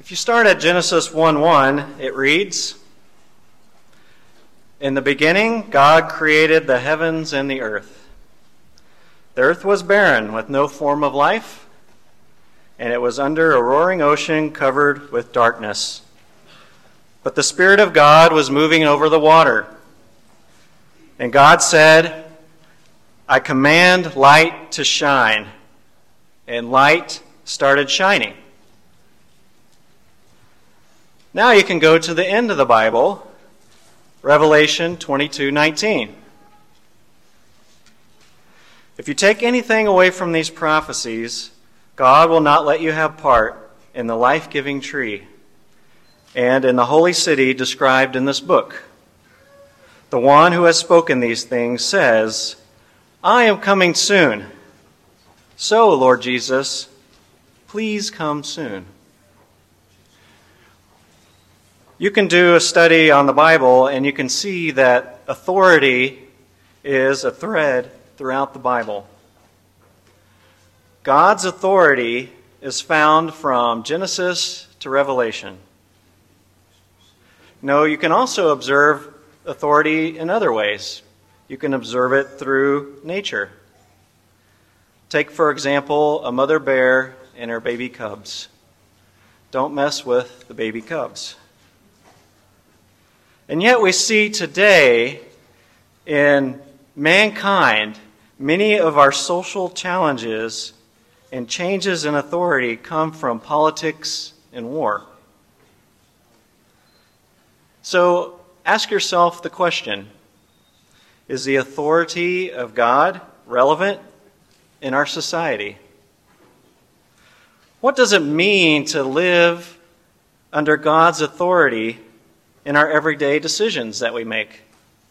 If you start at Genesis 1:1, it reads, "In the beginning, God created the heavens and the earth. The earth was barren, with no form of life, and it was under a roaring ocean covered with darkness. But the Spirit of God was moving over the water. And God said, 'I command light to shine.' And light started shining." Now you can go to the end of the Bible, Revelation 22:19. If you take anything away from these prophecies, God will not let you have part in the life-giving tree and in the holy city described in this book. The one who has spoken these things says, "I am coming soon. So, Lord Jesus, please come soon." You can do a study on the Bible and you can see that authority is a thread throughout the Bible. God's authority is found from Genesis to Revelation. No, you can also observe authority in other ways. You can observe it through nature. Take, for example, a mother bear and her baby cubs. Don't mess with the baby cubs. And yet we see today in mankind many of our social challenges and changes in authority come from politics and war. So ask yourself the question, is the authority of God relevant in our society? What does it mean to live under God's authority in our everyday decisions that we make?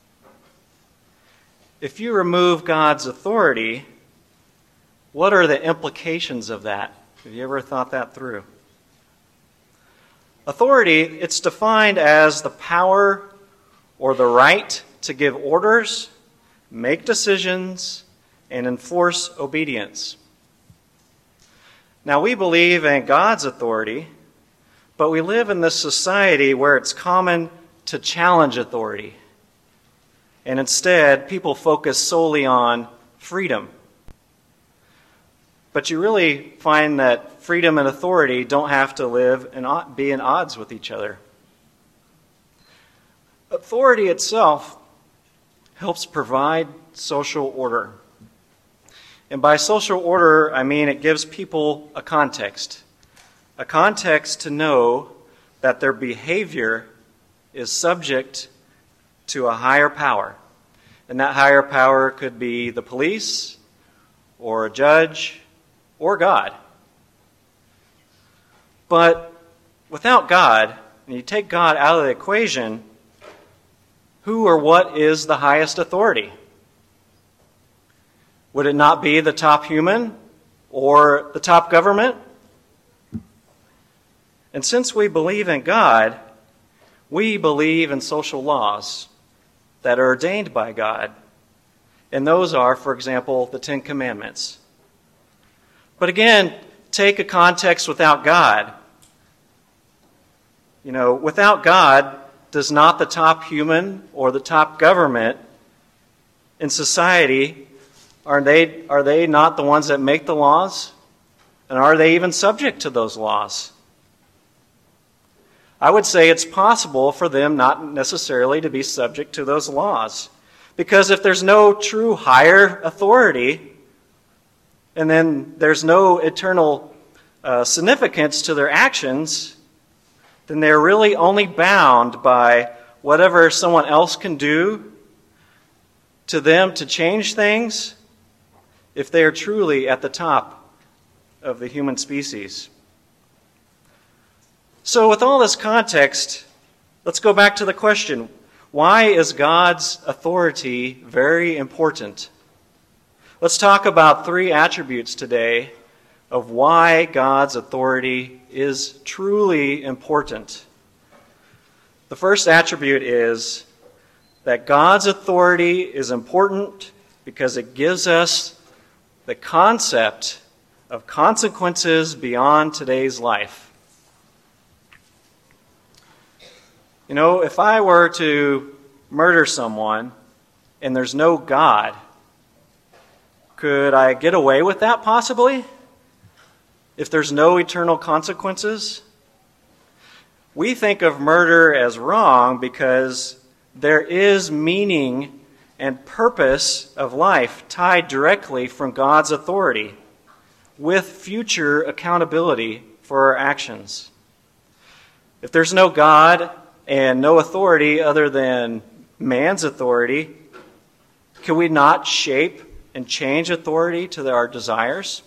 If you remove God's authority, what are the implications of that? Have you ever thought that through? Authority, it's defined as the power or the right to give orders, make decisions, and enforce obedience. Now, we believe in God's authority, but we live in this society where it's common to challenge authority. And instead, people focus solely on freedom. But you really find that freedom and authority don't have to live and be in odds with each other. Authority itself helps provide social order. And by social order, I mean it gives people a context to know that their behavior is subject to a higher power. And that higher power could be the police, or a judge, or God. But without God, and you take God out of the equation, who or what is the highest authority? Would it not be the top human or the top government? And since we believe in God, we believe in social laws that are ordained by God. And those are, for example, the Ten Commandments. But again, take a context without God. Without God, does not the top human or the top government in society, are they not the ones that make the laws? And are they even subject to those laws? I would say it's possible for them not necessarily to be subject to those laws. Because if there's no true higher authority, and then there's no eternal significance to their actions, then they're really only bound by whatever someone else can do to them to change things if they are truly at the top of the human species. So with all this context, let's go back to the question, why is God's authority very important? Let's talk about 3 attributes today of why God's authority is truly important. The first attribute is that God's authority is important because it gives us the concept of consequences beyond today's life. If I were to murder someone and there's no God, could I get away with that possibly? If there's no eternal consequences? We think of murder as wrong because there is meaning and purpose of life tied directly from God's authority with future accountability for our actions. If there's no God and no authority other than man's authority, can we not shape and change authority to our desires?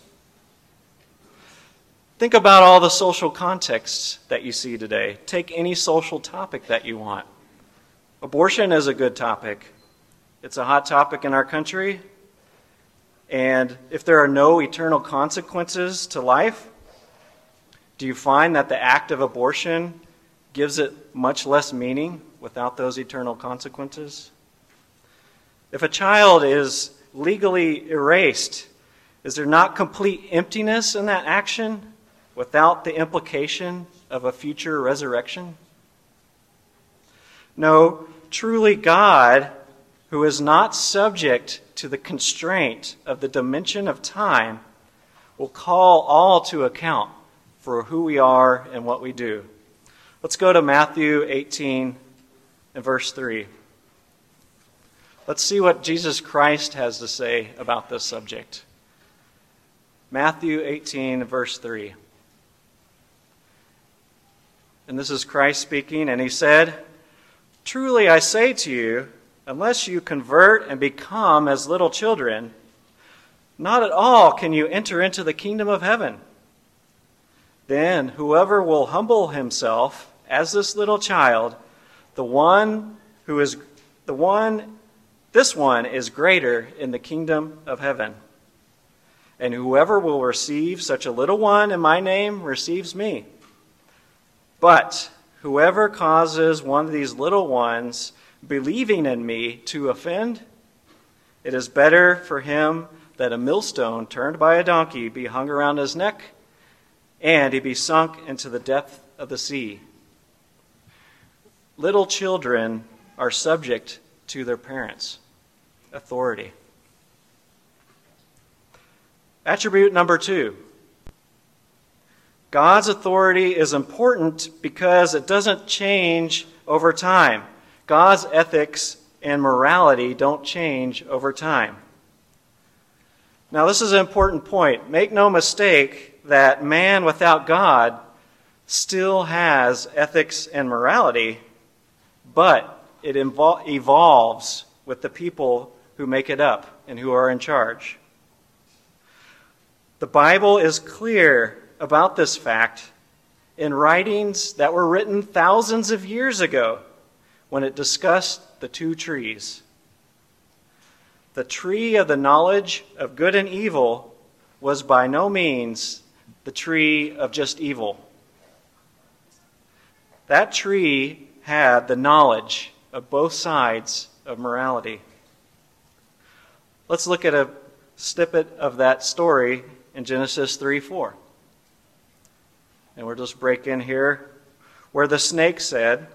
Think about all the social contexts that you see today. Take any social topic that you want. Abortion is a good topic. It's a hot topic in our country. And if there are no eternal consequences to life, do you find that the act of abortion gives it much less meaning without those eternal consequences? If a child is legally erased, is there not complete emptiness in that action without the implication of a future resurrection? No, truly God, who is not subject to the constraint of the dimension of time, will call all to account for who we are and what we do. Let's go to Matthew 18 and verse 3. Let's see what Jesus Christ has to say about this subject. Matthew 18, verse 3. And this is Christ speaking, and he said, "Truly I say to you, unless you convert and become as little children, not at all can you enter into the kingdom of heaven. Then whoever will humble himself as this little child, this one is greater in the kingdom of heaven. And whoever will receive such a little one in my name receives me. But whoever causes one of these little ones believing in me to offend, it is better for him that a millstone turned by a donkey be hung around his neck and he be sunk into the depth of the sea." Little children are subject to their parents' authority. Attribute number 2. God's authority is important because it doesn't change over time. God's ethics and morality don't change over time. Now, this is an important point. Make no mistake that man without God still has ethics and morality, but it evolves with the people who make it up and who are in charge. The Bible is clear about this fact in writings that were written thousands of years ago when it discussed the two trees. The tree of the knowledge of good and evil was by no means the tree of just evil. That tree had the knowledge of both sides of morality. Let's look at a snippet of that story in Genesis 3:4. And we'll just break in here where the snake said,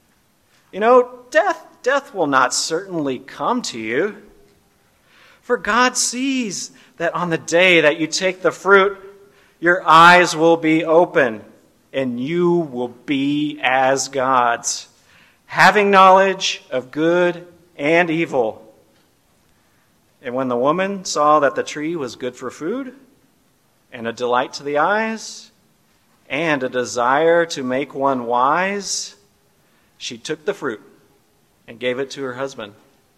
death will not certainly come to you. For God sees that on the day that you take the fruit, your eyes will be open, and you will be as gods, having knowledge of good and evil. And when the woman saw that the tree was good for food, and a delight to the eyes, and a desire to make one wise, she took the fruit and gave it to her husband.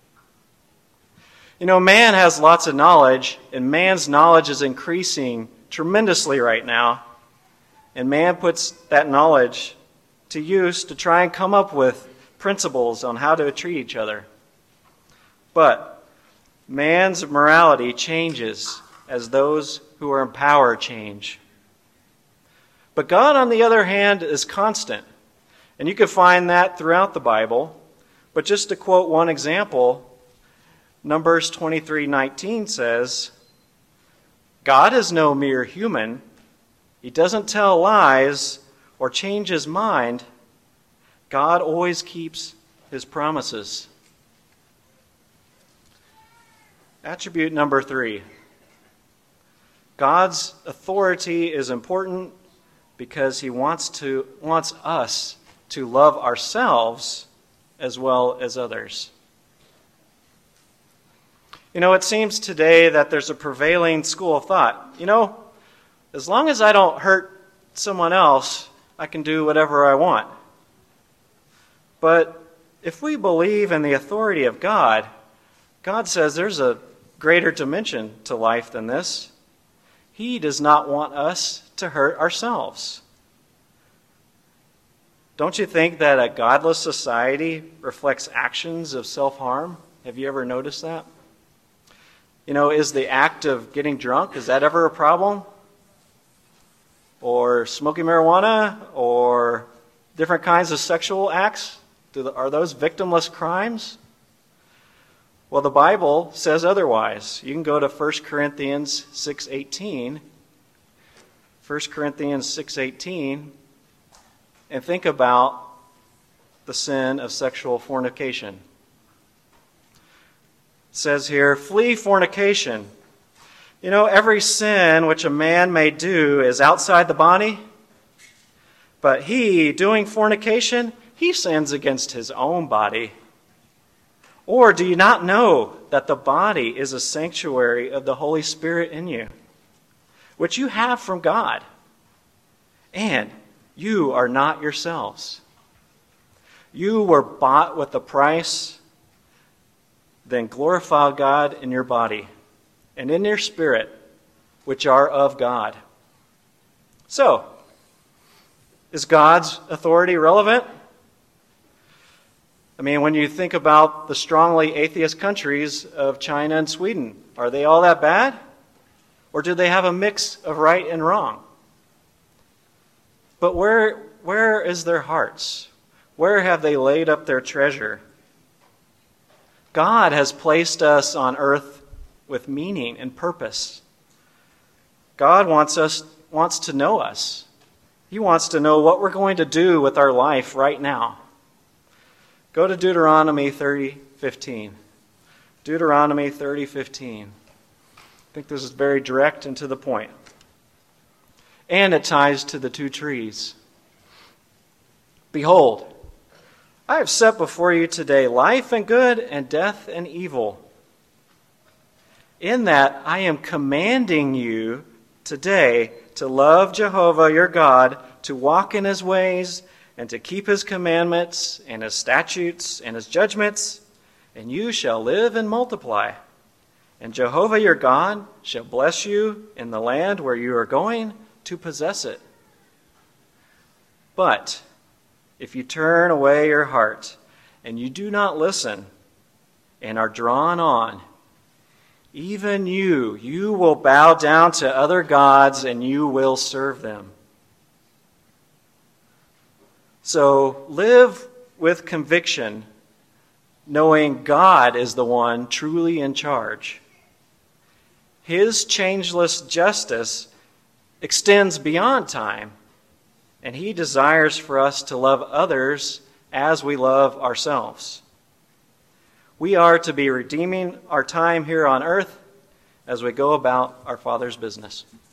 Man has lots of knowledge, and man's knowledge is increasing tremendously right now. And man puts that knowledge to use to try and come up with principles on how to treat each other. But man's morality changes as those who are in power change. But God, on the other hand, is constant. And you can find that throughout the Bible. But just to quote one example, Numbers 23:19 says, God is no mere human. He doesn't tell lies or change his mind. God always keeps his promises. Attribute number 3. God's authority is important because he wants us to love ourselves as well as others. It seems today that there's a prevailing school of thought. As long as I don't hurt someone else, I can do whatever I want. But if we believe in the authority of God, God says there's a greater dimension to life than this. He does not want us to hurt ourselves. Don't you think that a godless society reflects actions of self-harm? Have you ever noticed that? Is the act of getting drunk, is that ever a problem? Or smoking marijuana? Or different kinds of sexual acts? Are those victimless crimes? Well, the Bible says otherwise. You can go to 1 Corinthians 6:18. 1 Corinthians 6:18, and think about the sin of sexual fornication. It says here, flee fornication. Every sin which a man may do is outside the body, but he, doing fornication, he sins against his own body. Or do you not know that the body is a sanctuary of the Holy Spirit in you, which you have from God, and you are not yourselves? You were bought with a price. Then glorify God in your body and in your spirit, which are of God. So, is God's authority relevant? When you think about the strongly atheist countries of China and Sweden, are they all that bad? Or do they have a mix of right and wrong? But where is their hearts? Where have they laid up their treasure? God has placed us on earth with meaning and purpose. God wants to know us. He wants to know what we're going to do with our life right now. Go to Deuteronomy 30:15. Deuteronomy 30:15. I think this is very direct and to the point. And it ties to the 2 trees. Behold, I have set before you today life and good and death and evil. In that I am commanding you today to love Jehovah your God, to walk in his ways, and to keep his commandments and his statutes and his judgments, and you shall live and multiply. And Jehovah your God shall bless you in the land where you are going to possess it. But if you turn away your heart and you do not listen and are drawn on, even you will bow down to other gods and you will serve them. So live with conviction, knowing God is the one truly in charge. His changeless justice extends beyond time, and he desires for us to love others as we love ourselves. We are to be redeeming our time here on earth as we go about our Father's business.